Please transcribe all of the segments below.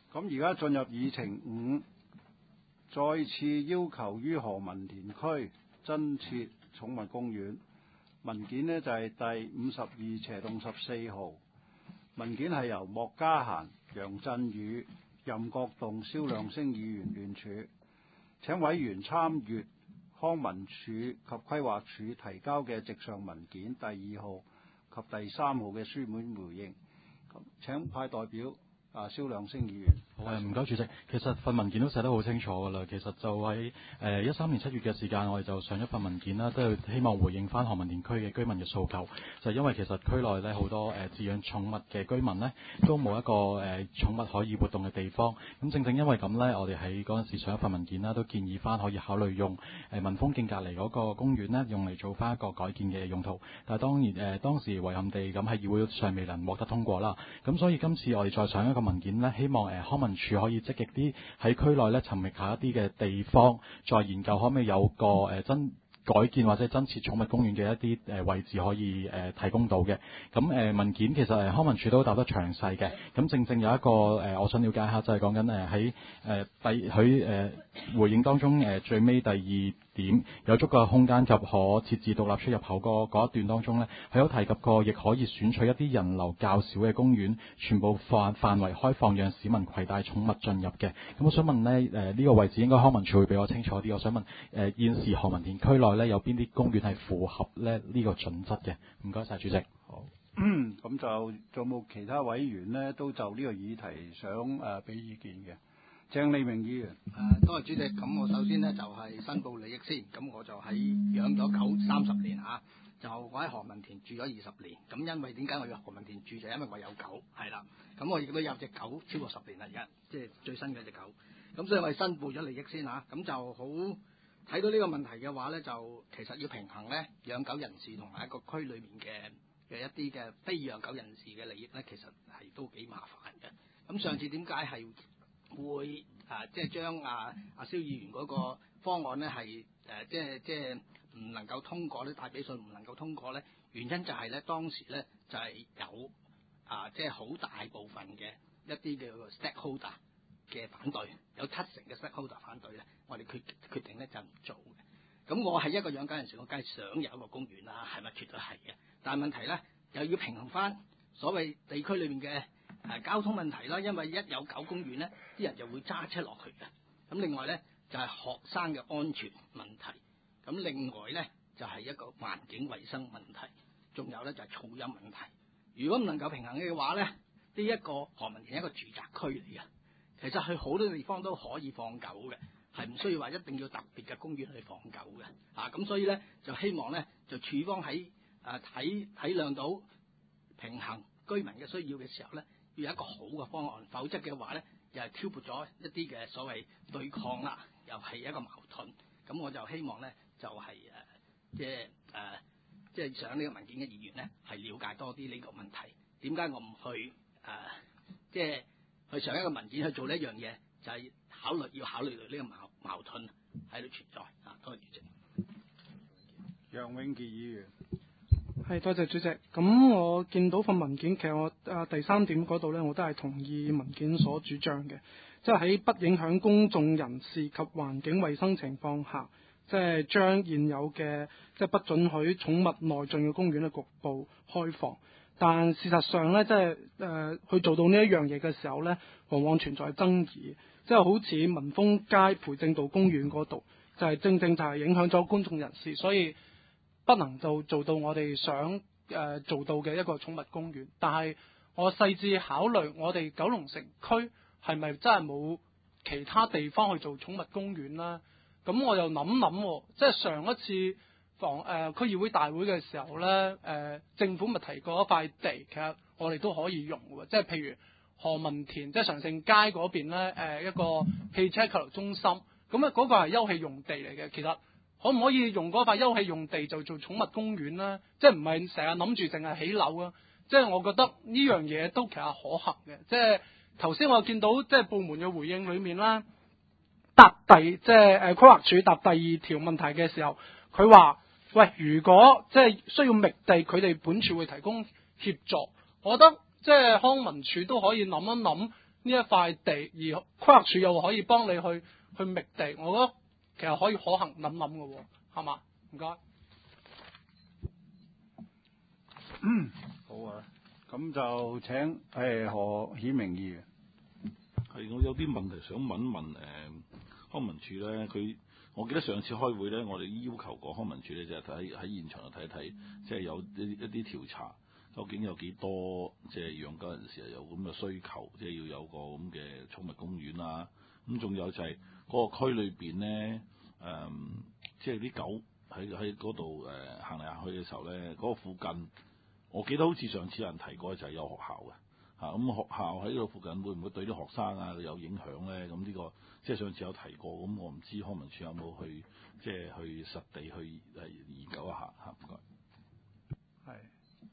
咁而家進入議程5，再次要求於何文田區增設寵物公園。文件呢就係第52/14號。文件係由莫家嫻、楊振宇、任國棟、蕭亮星議員聯署，請委員參閱康文署及規劃署提交嘅直上文件第2號及第3號嘅書面回應。請派代表蕭亮星議員。 唔該主席，其實份文件都寫得好清楚㗎啦。其實就喺13年7月嘅時間，我哋就上一份文件啦，都係希望回應翻何文田區嘅居民嘅訴求。就因為其實區內咧好多飼養寵物嘅居民呢，都冇一個寵物可以活動嘅地方。咁正正因為咁呢，我哋喺嗰陣時上一份文件啦，都建議翻可以考慮用民豐徑隔離嗰個公園呢，用嚟做翻一個改建嘅用途。但係當時遺憾地咁喺議會上未能獲得通過啦。咁所以今次我哋再上一個文件呢，希望康文署可以積極啲喺區內咧尋覓下一啲嘅地方，再研究可唔可以有個改建或者增設寵物公園嘅一啲位置可以提供到嘅。咁文件其實康文署都答得詳細嘅。咁正正有一個我想了解下，就係講緊喺佢回應當中最尾第2點有足夠空間及可設置獨立出入口嗰一段當中呢，佢有提及過，亦可以選取一啲人流較少嘅公園，全部範圍開放，讓市民攜帶寵物進入嘅。咁我想問呢，呢個位置應該康文署會比我清楚啲。我想問現時何文田區內呢，有邊啲公園係符合呢個準則嘅？唔該晒主席。 好，咁就仲有冇其他委員呢都就呢個議題想俾意見嘅？鄭利明議員。 多謝主席。咁我首先呢，就係申報利益先。咁我就喺養咗狗30年嚇，就我喺何文田住咗20年。咁因為點解我要何文田住，就因為我有狗係啦。咁我亦都有隻狗超過10年啦，而家即係最新嘅隻狗。咁所以我係申報咗利益先嚇。咁就好睇到呢個問題嘅話呢，就其實要平衡呢養狗人士同埋一個區裏面嘅一啲嘅非養狗人士嘅利益呢，其實係都幾麻煩嘅。咁上次點解係會即係將蕭議員嗰個方案呢係即係唔能夠通過呢，大比數唔能夠通過呢？原因就係呢，當時呢就係有即係好大部分嘅一啲叫做 stakeholder 嘅反對，有70%嘅 stakeholder 反對呢，我哋決定呢就唔做嘅。咁我係一個養狗人士，我梗係想有一個公園啦，係咪？絕對係嘅。但係問題呢，又要平衡翻所謂地區裏面嘅交通問題啦，因為一有狗公園呢，啲人就會揸車落去嘅。咁另外呢，就係學生嘅安全問題，咁另外呢，就係一個環境衛生問題，仲有呢，就係噪音問題。如果唔能夠平衡嘅話呢，呢一個何文田係一個住宅區嚟嘅，其實去好多地方都可以放狗嘅，係唔需要話一定要特別嘅公園去放狗嘅。咁所以呢，就希望呢，就處方喺體諒到平衡居民嘅需要嘅時候呢，要有一個好嘅方案，否則嘅話呢，又係挑撥咗一啲嘅所謂對抗啦，又係一個矛盾。咁我就希望呢，就係即係上呢個文件嘅議員呢，係了解多啲呢個問題。點解我唔去即係去上一個文件去做呢一樣嘢？就係要考慮到呢個矛盾喺度存在。多謝主席。 楊永傑議員。 係，多謝主席。咁我見到份文件，其實我第3點嗰度呢，我都係同意文件所主張嘅，即係喺不影響公眾人士及環境衛生情況下，即係將現有嘅即係不准許寵物內進嘅公園咧局部開放。但事實上呢，即係去做到呢一樣嘢嘅時候呢，往往存在爭議。即係好似民豐街培正道公園嗰度，就係正正就係影響咗公眾人士，所以不能夠做到我哋想做到嘅一個寵物公園。但係我細緻考慮，我哋九龍城區係咪真係冇其他地方去做寵物公園啦？咁我又諗，即係上一次區議會大會嘅時候呢，政府咪提過一塊地，其實我哋都可以用嘅，即係譬如何文田即係常盛街嗰邊呢，一個汽車購物中心，咁嗰個係休憩用地嚟嘅，其實可唔可以用嗰塊休憩用地就做寵物公園呢？即係唔係成日諗住淨係起樓啊？即係我覺得呢樣嘢都其實可行嘅。即係頭先我見到即係部門嘅回應裏面啦，即係規劃署答第2條問題嘅時候，佢話：喂，如果即係需要覓地，佢哋本署會提供協助。我覺得即係康文署都可以諗一諗呢呢一塊地，而規劃署又可以幫你去覓地，我覺得其實可以可行諗諗嘅喎，係嘛？唔該。 好啊，咁就請何顯明議員。 係，我有啲問題想問康文署咧，我記得上次開會咧，我哋要求過康文署咧，就係喺現場度睇一睇，即係有一啲調查，究竟有幾多即係養狗人士係有咁嘅需求，即係要有個咁嘅寵物公園啦。咁仲有就係嗰個區裏邊咧，即係啲狗喺嗰度行嚟行去嘅時候咧，嗰個附近，我記得好似上次有人提過就係有學校嘅。咁學校喺呢度附近會唔會對啲學生啊有影響咧？咁呢個即係上次有提過，咁我唔知康文署有冇去即係去實地去研究一下嚇。唔該。 係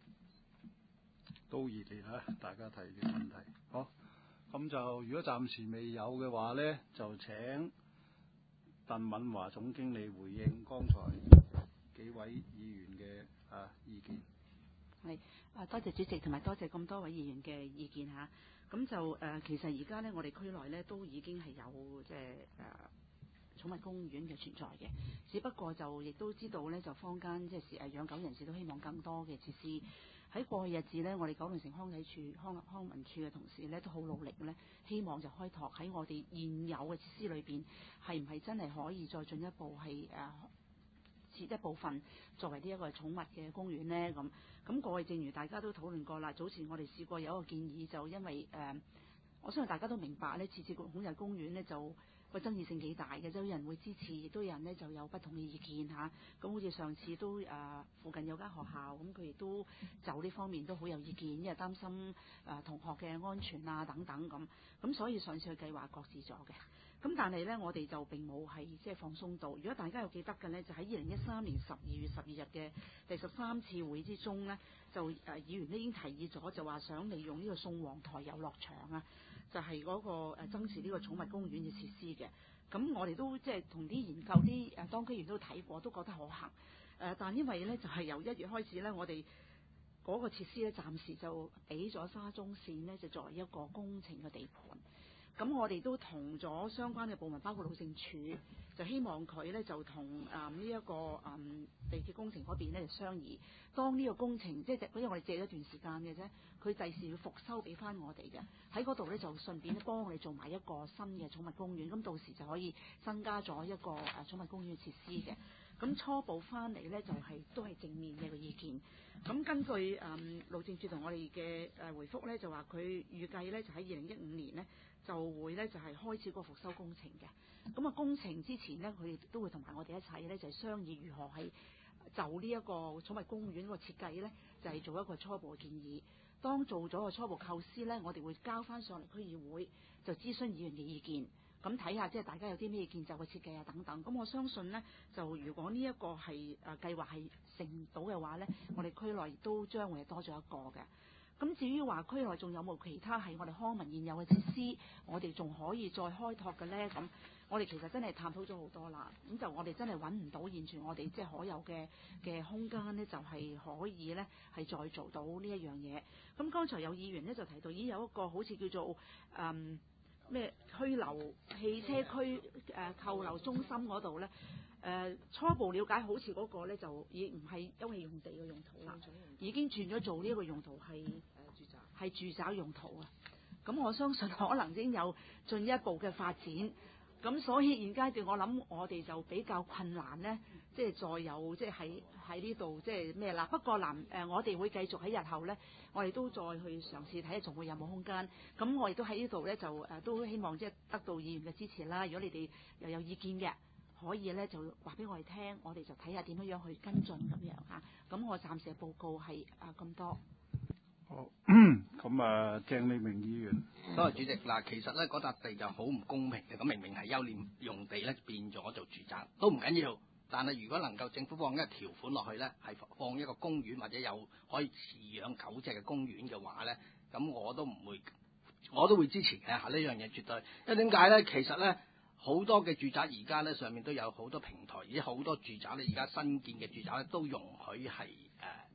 都熱烈啦，大家提嘅問題。好，咁就如果暫時未有嘅話咧，就請鄧敏華總經理回應剛才幾位議員嘅意見。 係多謝主席同埋多謝咁多位議員嘅意見嚇。咁就其實而家咧，我哋區內咧都已經係有即係寵物公園嘅存在嘅，只不過就亦都知道咧，就坊間即係養狗人士都希望更多嘅設施。喺過去日子咧，我哋九龍城康文署嘅同事咧都好努力咧，希望就開拓喺我哋現有嘅設施裏邊，係唔係真係可以再進一步係設一部分作為呢一個寵物嘅公園呢？咁過去正如大家都討論過啦，早前我哋試過有一個建議，就因為我相信大家都明白呢，設置孔日公園呢就個爭議性幾大嘅，有人會支持，亦都有人呢就有不同嘅意見嚇。咁好似上次都附近有間學校，咁佢亦都就呢方面都好有意見，因為擔心同學嘅安全啊等等咁所以上次嘅計劃擱置咗嘅。咁但係咧，我哋就並冇係即係放鬆到。如果大家有記得嘅咧，就喺2013年12月12日嘅第13次會之中咧，就議員咧已經提議咗，就話想利用呢個宋皇臺遊樂場啊，就係嗰個增設呢個寵物公園嘅設施嘅。咁我哋都即係同啲研究啲當區議員都睇過，都覺得可行。但因為咧就係由1月開始咧，我哋嗰個設施咧暫時就俾咗沙中線咧，就作為一個工程嘅地盤。咁我哋都同咗相關嘅部門，包括路政署，就希望佢咧就同呢一個地鐵工程嗰邊咧就商議，當呢個工程即係因為我哋借咗一段時間嘅啫，佢第時要復修俾翻我哋嘅，喺嗰度咧就順便幫我哋做埋一個新嘅寵物公園，咁到時就可以增加咗一個寵物公園嘅設施嘅。咁初步翻嚟咧就都係正面嘅個意見。咁根據路政署同我哋嘅回覆咧，就話佢預計咧就喺2015年咧就會咧就係開始個復修工程嘅。咁工程之前咧，佢哋都會同埋我哋一齊咧就係商議如何係就呢一個寵物公園個設計咧，就係做一個初步嘅建議。當做咗個初步構思咧，我哋會交翻上嚟區議會，就諮詢議員嘅意見。咁睇下即係大家有啲咩意見就個設計啊等等。咁我相信呢，就如果呢一個係計劃係成到嘅話呢，我哋區內都將會係多咗一個嘅。咁至於話區內仲有冇其他係我哋康文現有嘅設施，我哋仲可以再開拓嘅呢？咁我哋其實真係探討咗好多啦。咁就我哋真係揾唔到現存我哋即係可有嘅空間呢，就係可以呢係再做到呢一樣嘢。咁剛才有議員呢就提到已經有一個好似叫做咩拘留汽車區扣留中心嗰度咧，初步了解好似嗰個咧就已唔係因為用地嘅用途啦，已經轉咗做呢一個用途係住宅用途啊。咁我相信可能已經有進一步嘅發展。咁所以現階段我諗我哋就比較困難咧，即係再有即係喺呢度即係咩啦。不過我哋會繼續喺日後咧，我哋都再去嘗試睇下仲會有冇空間。咁我亦都喺呢度咧就都希望即係得到議員嘅支持啦。如果你哋又有意見嘅，可以咧就話俾我哋聽，我哋就睇下點樣去跟進咁樣嚇。咁我暫時嘅報告係咁多。 好，咁鄭麗明議員， 多謝主席。嗱，其實咧嗰笪地就好唔公平嘅，咁明明係休憩用地咧，變咗做住宅，都唔緊要。但係如果能夠政府放一個條款落去咧，係放一個公園或者有可以飼養狗隻嘅公園嘅話咧，咁我都會支持嘅嚇。呢樣嘢絕對，因為點解咧？其實咧好多嘅住宅而家咧上面都有好多平台，而且好多住宅咧而家新建嘅住宅咧都容許係即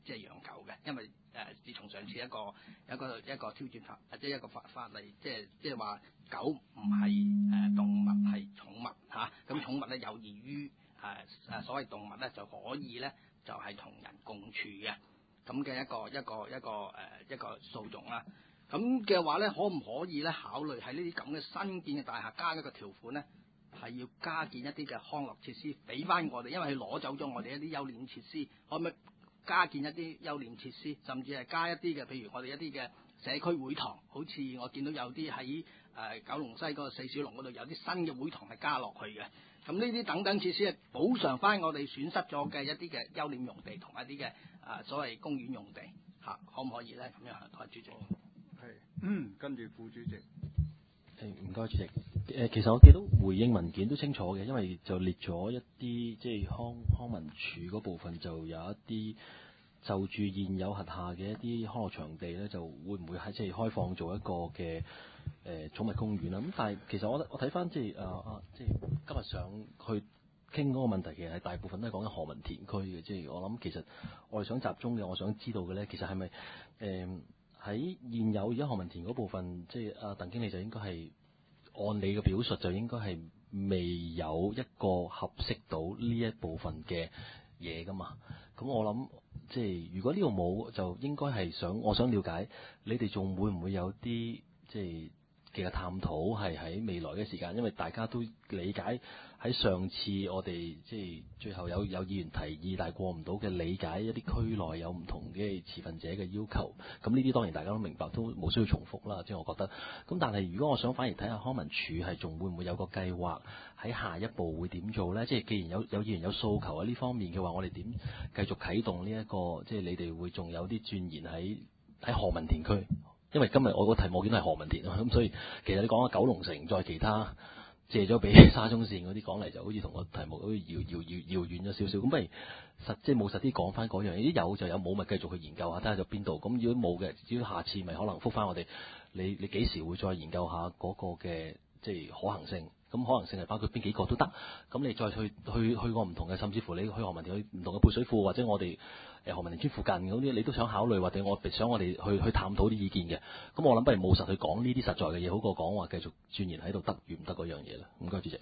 即係養狗嘅，因為自從上次一個挑戰法，即係一個法例，即係話狗唔係動物係寵物嚇，咁寵物咧有異於所謂動物咧就可以咧就係同人共處嘅咁嘅一個訴訟啦。咁嘅話咧，可唔可以咧考慮喺呢啲咁嘅新建嘅大廈加一個條款咧，係要加建一啲嘅康樂設施俾翻我哋，因為佢攞走咗我哋一啲優廉設施，可唔可以加建一啲優廉設施，甚至係加一啲嘅，譬如我哋一啲嘅社區會堂，好似我見到有啲喺九龍西嗰個四小龍嗰度有啲新嘅會堂係加落去嘅。咁呢啲等等設施係補償翻我哋損失咗嘅一啲嘅優廉用地同一啲嘅所謂公園用地嚇，可唔可以咧咁樣？代主席。 係，跟住副主席。 唔該主席。其實我記得回應文件都清楚嘅，因為就列咗一啲即係康文署嗰部分就有一啲就住現有轄下嘅一啲康樂場地咧，就會唔會係即係開放做一個嘅寵物公園啦？咁但係其實我睇翻即係即係今日上去傾嗰個問題，其實係大部分都係講緊何文田區嘅，即係我諗其實我哋想集中嘅，我想知道嘅咧，其實係咪喺現有而家何文田嗰部分，即係鄧經理就應該係按你嘅表述，就應該係未有一個合適到呢一部分嘅嘢噶嘛？咁我諗即係如果呢度冇，就應該係我想了解你哋仲會唔會有啲即係嘅探討係喺未來嘅時間，因為大家都理解喺上次我哋即係最後有議員提議，但係過唔到嘅理解一啲區內有唔同嘅持份者嘅要求，咁呢啲當然大家都明白，都冇需要重複啦。即係我覺得，咁但係如果我想反而睇下康文署係仲會唔會有個計劃喺下一步會點做呢？即係既然有議員有訴求喺呢方面嘅話，我哋點繼續啟動呢一個？即係你哋會仲有啲鑽研喺何文田區？因為今日我個題目見到係何文田啊，咁所以其實你講下九龍城再其他借咗俾沙中線嗰啲講嚟，就好似同個題目好似遙遠咗少少。咁不如即係務實啲講翻嗰樣嘢，有就有，冇咪繼續去研究下睇下咗邊度。咁如果冇嘅，只要下次咪可能覆翻我哋，你幾時會再研究下嗰個嘅即係可行性？咁可能性係包括邊幾個都得。咁你再去過唔同嘅，甚至乎你去何文田去唔同嘅配水庫，或者我哋何文田村附近嗰啲，你都想考慮，或者我想我哋去探討啲意見嘅。咁我諗不如務實去講呢啲實在嘅嘢，好過講話繼續鑽研喺度得與唔得嗰樣嘢啦。唔該，主席。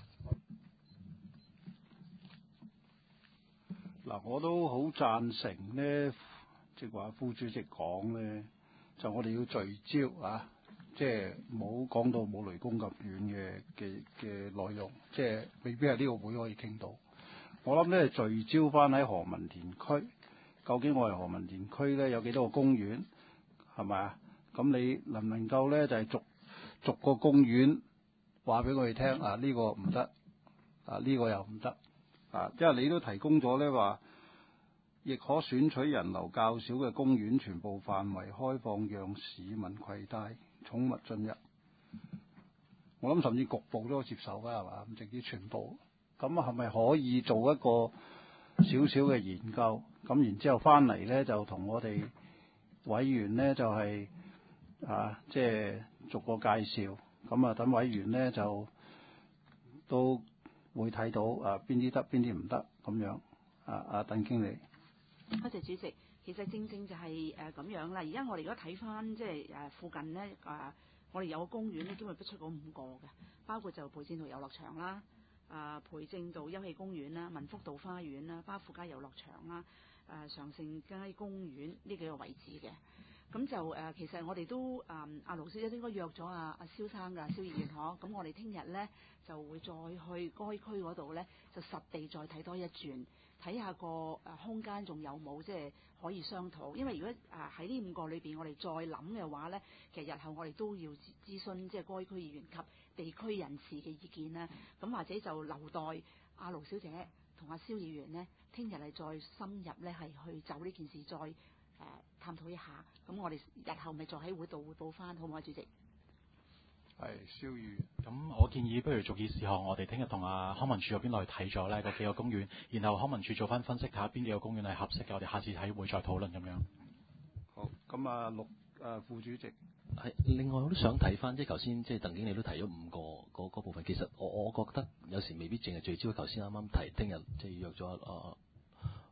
嗱，我都好贊成呢，即係話副主席講咧，就我哋要聚焦啊。即係冇講到冇雷公咁遠嘅內容，即係未必係呢個會可以傾到。我諗咧聚焦翻喺何文田區，究竟我哋何文田區咧有幾多個公園，係咪啊？咁你能唔能夠咧就係逐個公園話俾我哋聽啊？呢個唔得，啊呢個又唔得啊！因為你都提供咗咧話，亦可選取人流較少嘅公園，全部範圍開放，讓市民攜帶寵物進入，我諗甚至局部都接受㗎，係嘛？唔直接全部，咁係咪可以做一個少少嘅研究？咁然之後翻嚟咧，就同我哋委員咧就係即係逐個介紹，咁等委員咧就都會睇到邊啲得，邊啲唔得咁樣。鄧經理， 多謝主席。其實正就係咁樣啦。而家我哋如果睇翻即係附近呢，我哋有個公園咧，都會不出嗰5個嘅，包括就培正道遊樂場啦、培正道休憩公園啦、民福道花園啦、巴富街遊樂場啦、常盛街公園呢幾個位置嘅。咁就其實我哋都阿盧小姐應該約咗阿蕭生㗎，蕭議員嗬。咁我哋聽日咧就會再去該區嗰度咧，就實地再睇多一轉，睇下個空間仲有冇即係可以商討。因為如果喺呢5個裏邊，我哋再諗嘅話咧，其實日後我哋都要諮詢即係該區議員及地區人士嘅意見啦。咁或者就留待阿盧小姐同阿蕭議員呢，聽日係再深入咧係去就呢件事再探討一下。咁我哋日後咪再喺會度匯報翻，好唔好，主席？ 係蕭議員。 咁我建議不如逐件事項，我哋聽日同康文署嗰邊落去睇咗呢嗰幾個公園，然後康文署做翻分析，睇下邊幾個公園係合適嘅，我哋下次喺會再討論咁樣。 好，咁副主席係另外我都想睇翻，即係頭先即係鄧經理都提咗5個嗰部分，其實我覺得有時未必淨係聚焦頭先啱啱提，聽日即係約咗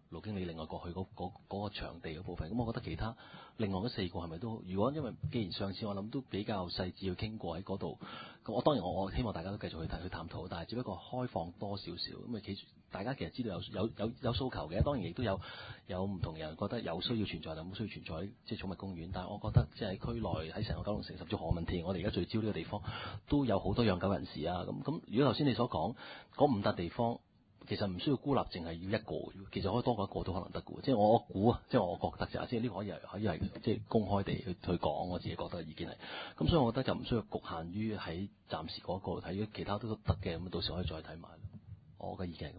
盧經理另外過去嗰個場地嗰部分。咁我覺得其他另外嗰4個係咪都？如果因為既然上次我諗都比較細緻去傾過喺嗰度，咁我當然我希望大家都繼續去探討，但係只不過開放多少少咁啊，大家其實知道有訴求嘅，當然亦都有唔同人覺得有需要存在定冇需要存在，即係寵物公園。但係我覺得即係喺區內喺成個九龍城甚至何文田，我哋而家聚焦呢個地方都有好多養狗人士啊。咁如果頭先你所講嗰5笪地方，其實唔需要孤立，淨係要一個，其實可以多過一個都可能得嘅。即係我估啊，即係我覺得就即係呢個可以係即係公開地去講，我自己覺得意見係。咁所以我覺得就唔需要局限於喺暫時嗰個睇，其他都得嘅。咁到時可以再睇埋。我嘅意見係咁。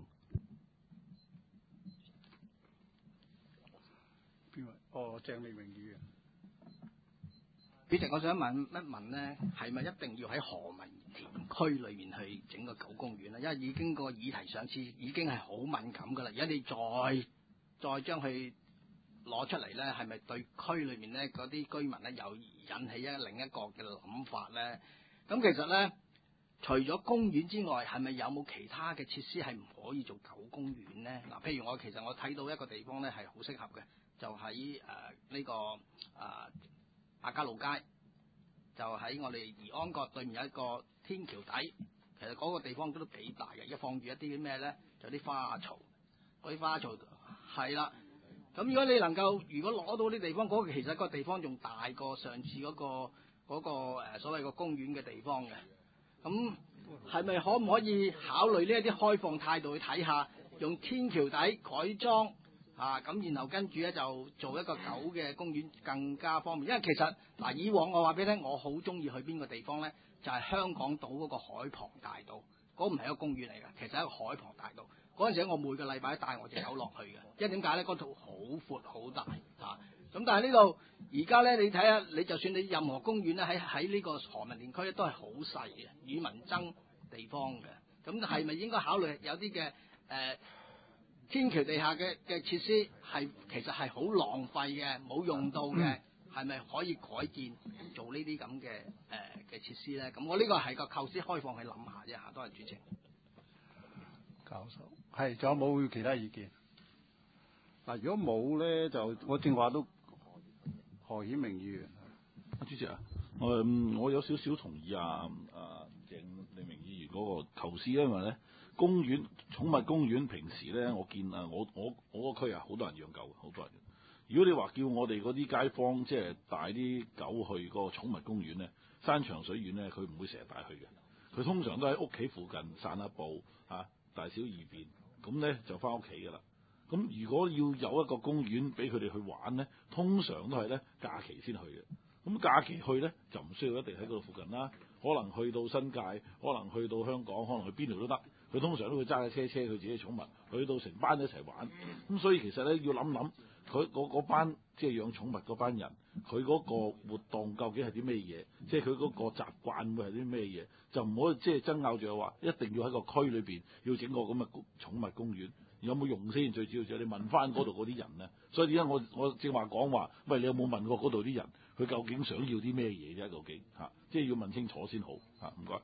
邊位？哦，鄭麗明議員。 主席，我想問一問咧，係咪一定要喺何文田區裏面去整個狗公園咧？因為已經個議題上次已經係好敏感㗎啦，而家你再將佢攞出嚟咧，係咪對區裏面咧嗰啲居民咧又引起另一個嘅諗法咧？咁其實咧，除咗公園之外，係咪有冇其他嘅設施係唔可以做狗公園咧？嗱，譬如我睇到一個地方咧係好適合嘅，就喺呢個亞皆老街，就喺我哋怡安閣對面有一個天橋底，其實嗰個地方都幾大嘅，一放住一啲咩咧，就啲花槽，嗰啲花槽係啦。咁如果你能夠如果攞到啲地方，其實個地方仲大過上次嗰個所謂個公園嘅地方嘅。咁係咪可唔可以考慮呢一啲開放態度去睇下，用天橋底改裝？咁然後跟住咧就做一個狗嘅公園更加方便，因為其實以往我話俾你聽，我好中意去邊個地方咧，就係香港島嗰個海旁大道，嗰唔係一個公園嚟嘅，其實係一個海旁大道。嗰陣時我每個禮拜都帶我隻狗落去嘅，因為點解咧？嗰度好闊好大咁但係呢度而家咧，你睇下，你就算你任何公園咧，喺呢個何文田區咧都係好細嘅，與民爭地方嘅。咁係咪應該考慮有啲嘅天橋地下嘅設施其實係好浪費嘅，冇用到嘅，係咪可以改建做呢啲咁嘅設施咧？咁我呢個係個構思開放去諗下啫嚇，多謝主席。 教授係，仲有冇其他意見？嗱，如果冇咧，就我正話都何顯明議員。 主席啊，我有少少同意鄭麗明議員嗰個構思，因為咧寵物公園平時咧，我見我個區好多人養狗，好多人。如果你話叫我哋嗰啲街坊即係帶啲狗去個寵物公園咧，山長水遠咧，佢唔會成日帶去嘅。佢通常都喺屋企附近散下步大小二便，咁咧就翻屋企噶啦。咁如果要有一個公園俾佢哋去玩咧，通常都係咧假期先去嘅。咁假期去咧就唔需要一定喺嗰度附近啦，可能去到新界，可能去到香港，可能去邊度都得。佢通常都會揸架車佢自己嘅寵物，去到成班一齊玩。咁所以其實咧要諗佢嗰班即係養寵物嗰班人，佢嗰個活動究竟係啲咩嘢？即係佢嗰個習慣會係啲咩嘢？就唔可以即係爭拗住話一定要喺個區裏邊要整個咁嘅寵物公園，有冇用先？最主要就係你問翻嗰度嗰啲人咧。所以點解我正話講話，喂，你有冇問過嗰度啲人，佢究竟想要啲咩嘢啫？究竟即係要問清楚先好唔該。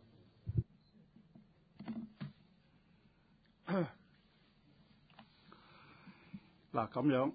嗱咁樣，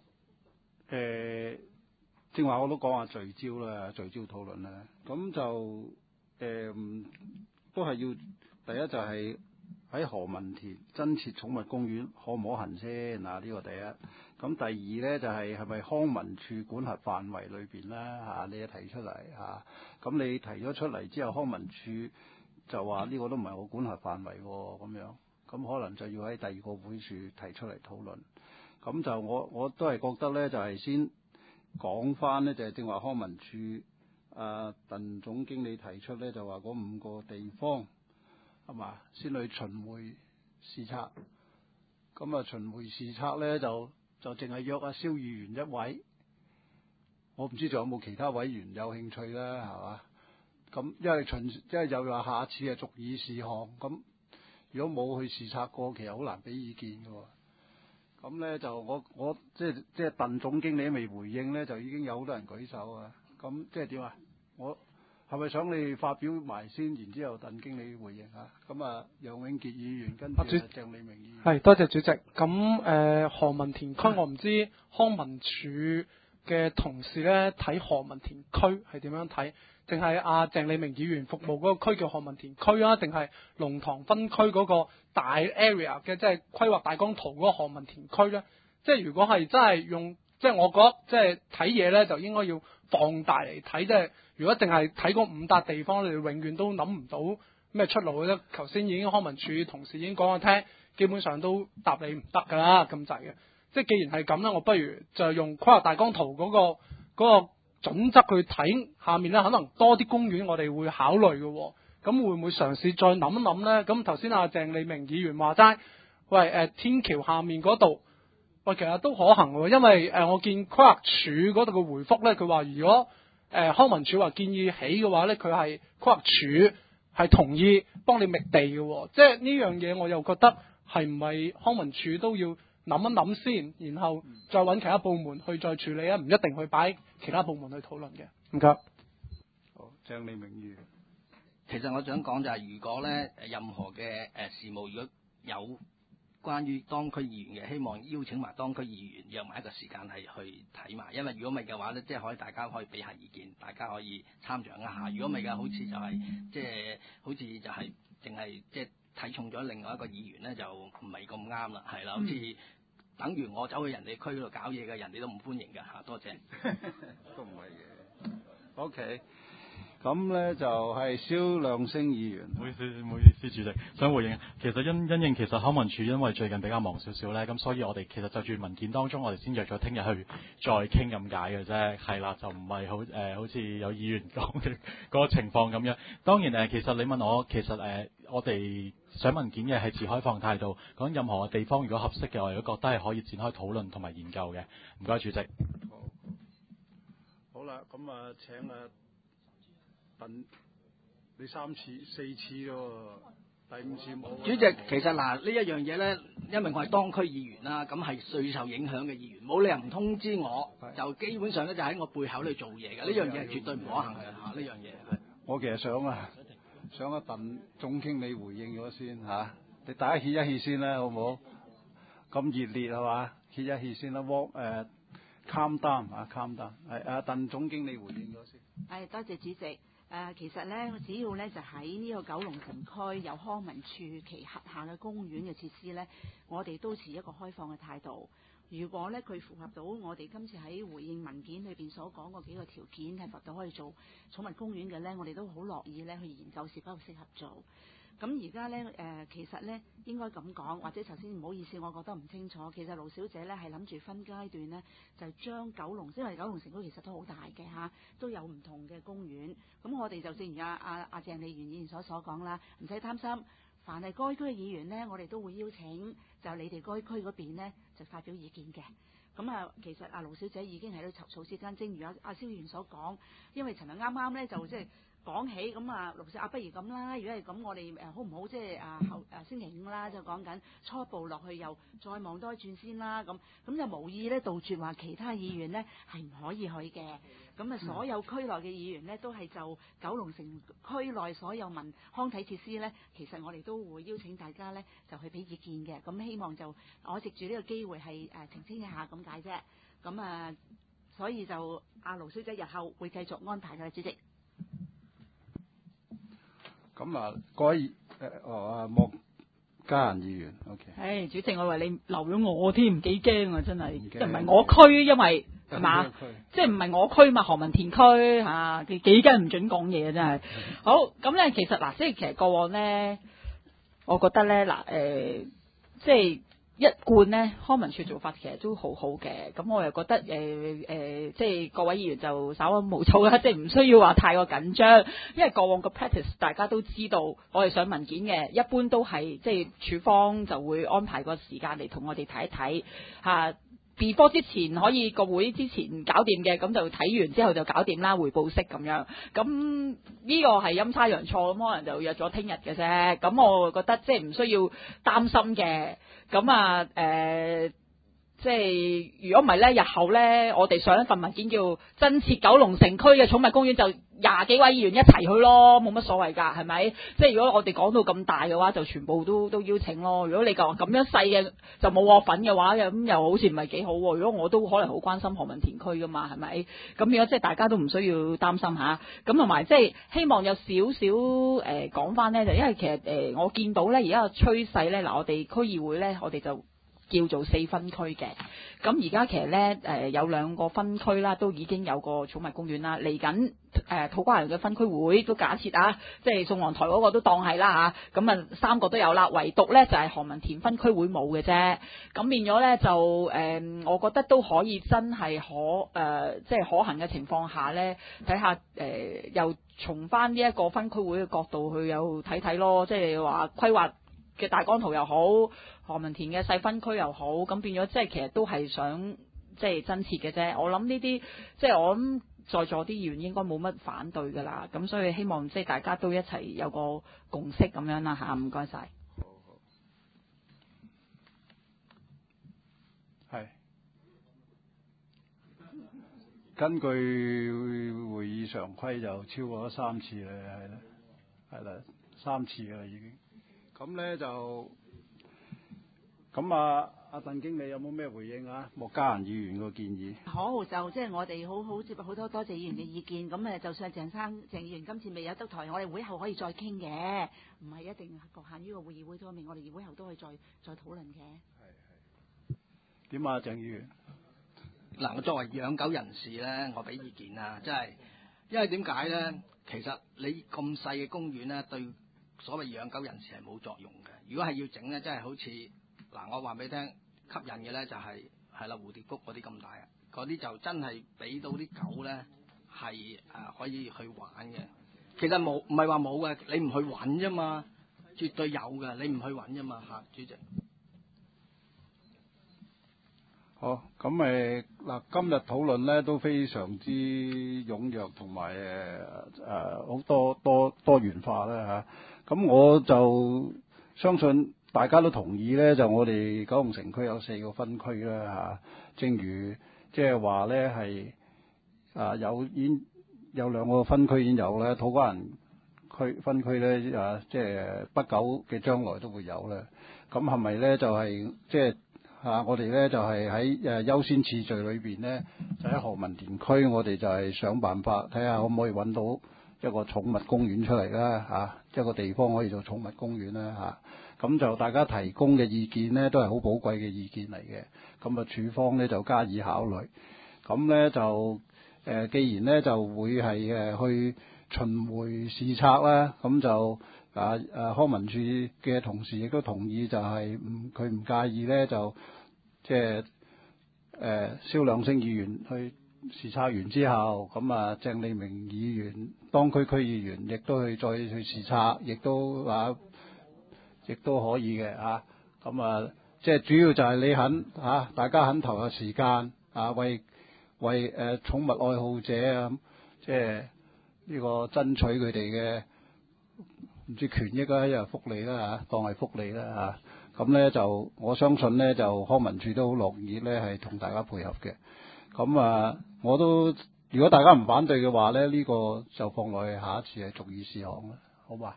正話我都講下聚焦討論啦。咁就都係要第一就係喺何文田增設寵物公園可唔可行先呢個第一。咁第二咧就係咪康文署管轄範圍裏邊啦你一提出嚟咁你提咗出嚟之後，康文署就話呢個都唔係我管轄範圍咁樣。咁可能就要喺第二個會處提出嚟討論。咁就我都係覺得咧，就係先講翻咧，就係正話康文署鄧總經理提出咧，就話嗰5個地方係嘛，先去巡迴視察。咁巡迴視察咧就淨係約阿蕭議員一位，我唔知仲有冇其他委員有興趣啦，係嘛？咁因為又話下次逐議事項咁。如果冇去視察過，其實好難俾意見嘅喎。咁咧就我即係鄧總經理未回應咧，就已經有好多人舉手啊。咁即係點啊？ 係咪想你發表埋先，然之後鄧經理回應嚇？咁啊，楊永傑議員跟住鄭利明議員。 係，多謝主席。咁何文田區，我唔知康文署嘅同事咧睇何文田區係點樣睇？定係阿鄭利明議員服務嗰個區叫何文田區啊？定係龍塘分區嗰個大 area 嘅，即係規劃大綱圖嗰個何文田區咧？即係如果係真係用，即係我覺得即係睇嘢咧，就應該要放大嚟睇。即係如果淨係睇嗰5笪地方，你哋永遠都諗唔到咩出路嘅啫。頭先已經康文署同事已經講咗聽，基本上都答你唔得㗎啦，咁滯嘅。即係既然係咁啦，我不如就用規劃大綱圖嗰個準則去睇下面咧，可能多啲公園我哋會考慮嘅喎。咁會唔會嘗試再諗一諗咧？咁頭先阿鄭利明議員話齋，喂天橋下面嗰度。喂，其實都可行喎，因為我見規劃署嗰度嘅回覆咧，佢話如果康文署話建議起嘅話咧，佢係規劃署係同意幫你覓地嘅喎，即係呢樣嘢我又覺得係唔係康文署都要諗一諗先，然後再揾其他部門去再處理啊，唔一定去擺其他部門去討論嘅。唔該。 好，鄭利明議員。 其實我想講就係，如果咧任何嘅事務，如果有關於當區議員嘅，希望邀請埋當區議員約埋一個時間係去睇埋，因為如果唔係嘅話咧，即係大家可以俾下意見，大家可以參詳一下。如果唔係嘅，好似就係即係好似就係淨係即係睇重咗另外一個議員咧，就唔係咁啱啦，係啦，好似等於我走去人哋區度搞嘢嘅，人哋都唔歡迎㗎嚇。多謝。 都唔係嘅。OK。咁咧就係蕭亮星議員， 唔好意思，主席想回應。其實因應其實康文署因為最近比較忙少少咧，咁所以我哋其實就住文件當中，我哋先約咗聽日去再傾咁解嘅啫，係啦，就唔係好似有議員講嘅嗰個情況咁樣。當然其實你問我，其實我哋上文件嘅係持開放態度，講任何嘅地方如果合適嘅，我哋都覺得係可以展開討論同埋研究嘅。唔該，主席。 好啦，咁啊請鄧你3次4次咯，第5次冇。 主席，其實呢一樣嘢咧，因為我係當區議員啦，咁係最受影響嘅議員，冇理由唔通知我，就基本上咧就喺我背後度做嘢嘅，呢樣嘢係絕對唔可行嘅嚇，呢樣嘢係。我其實想阿鄧總經理回應咗先嚇，你大家歇一歇先啦，好唔好？咁熱烈係嘛？歇一歇先啦，calm down 啊，calm down。係阿鄧總經理回應咗先。 係，多謝主席。其實咧，只要咧就喺呢個九龍城區有康文署其轄下嘅公園嘅設施咧，我哋都持一個開放嘅態度。如果咧佢符合到我哋今次喺回應文件裏邊所講嗰幾個條件，係符合到可以做寵物公園嘅咧，我哋都好樂意咧去研究是否適合做。咁而家咧其實咧應該咁講，或者頭先唔好意思，我覺得唔清楚。其實盧小姐咧係諗住分階段咧，就將九龍，因為九龍城區其實都好大嘅嚇，都有唔同嘅公園。咁我哋就正如阿鄭利元議員所講啦，唔使擔心，凡係該區嘅議員咧，我哋都會邀請，就你哋該區嗰邊咧就發表意見嘅。咁其實阿盧小姐已經喺度草之間，正如阿蕭議員所講，因為尋日啱啱咧就即係講起咁盧小姐不如咁啦，如果係咁，我哋好唔好即係星期5啦，就講緊初步落去又再望多一轉先啦，咁就無意咧杜絕話其他議員咧係唔可以去嘅。咁所有區內嘅議員咧都係就九龍城區內所有康體設施咧，其實我哋都會邀請大家咧就去俾意見嘅。咁希望就我藉住呢個機會係澄清一下咁解啫。咁所以就阿盧小姐日後會繼續安排嘅，主席。 咁各位莫家人議員 ，OK。 主席，我以為你留咗我添，幾驚啊！真係，即係唔係我區，因為係嘛，即係唔係我區嘛，何文田區嚇，幾驚唔準講嘢啊！真係。好，咁咧其實即係其實過往咧，我覺得咧即係一貫咧康文署做法其實都好好嘅，咁我又覺得即係各位議員就稍安毋躁啦，即係唔需要話太過緊張，因為過往個 practice 大家都知道，我哋上文件嘅一般都係即係署方就會安排個時間嚟同我哋睇一睇嚇。before 之前可以個會之前搞掂嘅，咁就睇完之後就搞掂啦，回報式咁樣。咁呢個係陰差陽錯，咁可能就約咗聽日嘅啫。咁我覺得即係唔需要擔心嘅。咁即係如果唔係咧，日後咧，我哋上一份文件叫增設九龍城區嘅寵物公園，就20幾位議員一齊去咯，冇乜所謂㗎，係咪？即係如果我哋講到咁大嘅話，就全部都邀請咯。如果你講咁樣細嘅就冇我份嘅話，咁又好似唔係幾好喎。如果我都可能好關心何文田區㗎嘛，係咪？咁如果即係大家都唔需要擔心嚇。咁同埋即係希望有少少講翻咧，就因為其實我見到咧而家個趨勢咧，嗱我哋區議會咧，我哋就叫做4分區嘅，咁而家其實咧有2個分區啦，都已經有個寵物公園啦。嚟緊土瓜灣嘅分區會都假設啊，即係宋皇台嗰個都當係啦嚇，咁啊3個都有啦，唯獨咧就係何文田分區會冇嘅啫。咁變咗咧就我覺得都可以真係即係可行嘅情況下咧，睇下又從翻呢一個分區會嘅角度去又睇睇咯，即係話規劃嘅大綱圖又好，何文田嘅細分區又好，咁變咗即係其實都係想即係增設嘅啫。我諗呢啲即係我諗在座啲議員應該冇乜反對㗎啦。咁所以希望即係大家都一齊有個共識咁樣啦嚇。唔該晒。 係根據會議常規就超過咗3次啦，係啦，3次㗎啦已經。咁咧就咁阿鄧經理有冇咩回應啊？莫家賢議員個建議。 好，就即係我哋好接好多謝議員嘅意見。咁就算鄭議員今次未有得台，我哋會後可以再傾嘅，唔係一定局限於個會議會方面，我哋會後都可以再討論嘅。 係。點啊，鄭議員？ 嗱，我作為養狗人士咧，我俾意見啊，即係因為點解咧？其實你咁細嘅公園咧，對所謂養狗人士係冇作用嘅。如果係要整咧，真係好似嗱，我話俾你聽，吸引嘅咧就係啦蝴蝶谷嗰啲咁大啊，嗰啲就真係俾到啲狗咧係可以去玩嘅。其實唔係話冇嘅，你唔去揾啫嘛，絕對有嘅，你唔去揾啫嘛嚇，主席。 好，咁嗱，今日討論咧都非常之踴躍，同埋好多元化啦嚇。咁我就相信大家都同意咧，就我哋九龍城區有4個分區啦嚇。正如即係話咧係已經有2個分區已經有咧，土瓜灣分區咧即係不久嘅將來都會有啦。咁係咪咧就係即係？我哋咧就係喺優先次序裏邊咧，就喺何文田區，我哋就係想辦法睇下可唔可以揾到一個寵物公園出嚟啦一個地方可以做寵物公園啦咁就大家提供嘅意見咧，都係好寶貴嘅意見嚟嘅。咁啊，署方咧就加以考慮。咁咧就既然咧就會係去巡迴視察啦，咁就康文署嘅同事亦都同意，就係佢唔介意咧，就即係蕭亮星議員去視察完之後，咁鄭利明議員當區區議員亦都再去視察，亦都可以嘅咁即係主要就係你肯大家肯投入時間為寵物愛好者即係呢個爭取佢哋嘅唔知權益啦，一係福利啦當係福利啦咁咧就我相信咧就康文署都好樂意咧係同大家配合嘅。咁我都如果大家唔反對嘅話咧，呢個就放落去下一次係逐議事項啦，好嘛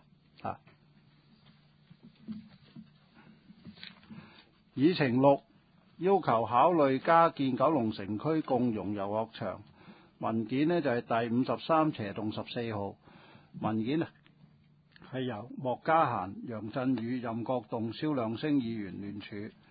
議程6要求考慮加建九龍城區共融遊樂場，文件呢就係第53/14號文件係由莫家賢、楊振宇、任國棟、蕭亮星議員聯署。